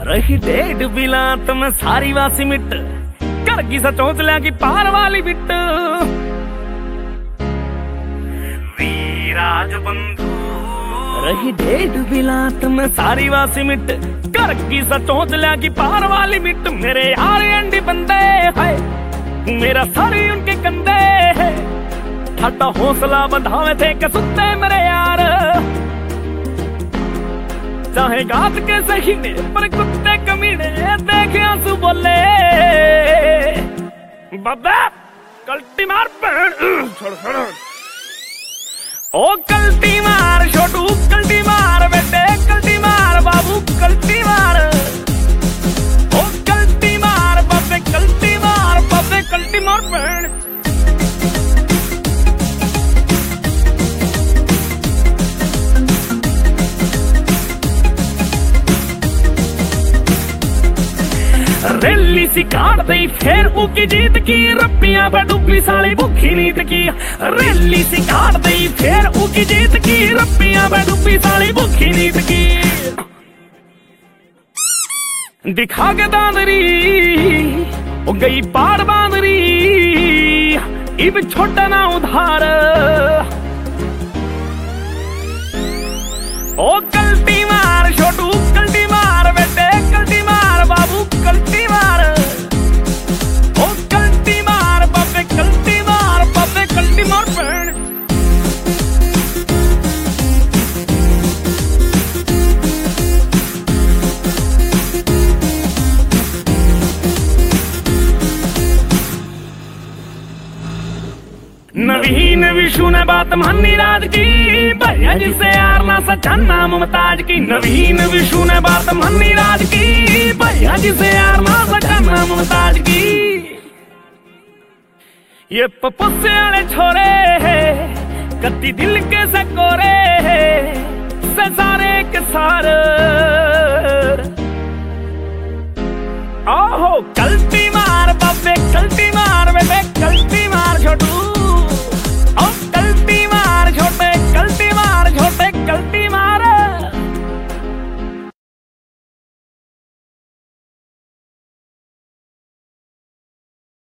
रही डेढ़ बिला तुम सारी वासी मिट कर की सोच लिया कि पार वाली बिट वीराज बंधु रही डेढ़ बिला तुम सारी वासी मिट कर की सोच लिया कि पार वाली मिट मेरे यार अंडी बंदे है मेरा सारी उनके कंधे है ठाटा हौसला बंधावे थे कसुत्ते मेरे यार चाहे गात के सही ने पर कुत्ते कमीने देखे आंसू बोले बाबा कल्टी मार छोड़ छोड़ ओ कल्टी मार छोटू कल्टी मार बेटे कल्टी मार बाबू कल्टी मार ओ कल्टी मार बाबे कल्टी मार बाबे कल्टी मार बहन रैली सी काट दई फिर उकी जीत की रप्पियां पे डुबली साली भूखी नीत की रैली सी काट दई फिर उकी जीत की रप्पियां पे डुबली साली भूखी नीत की दिखा के दांदरी ओ गई पार बांदरी इब छोटा ना उधार ओ कल्टी मार छोटू कल्टी मार बेटे कल्टी मार बाबू कल्टी मार ओ कल्टी मार बाबे कल्टी मार बहन नवीन विशु ने बात मानी राज की भैया जिसे यार ना सचाना मुमताज की नवीन विशु ने बात मानी राज की भैया जिसे यार ना सचाना मुमताज की ये पपुसे वाले छोरे कत्ती दिल के सकोरे सारे के सारे ओहो कल्टी मार बाबे कल्टी मार बेटे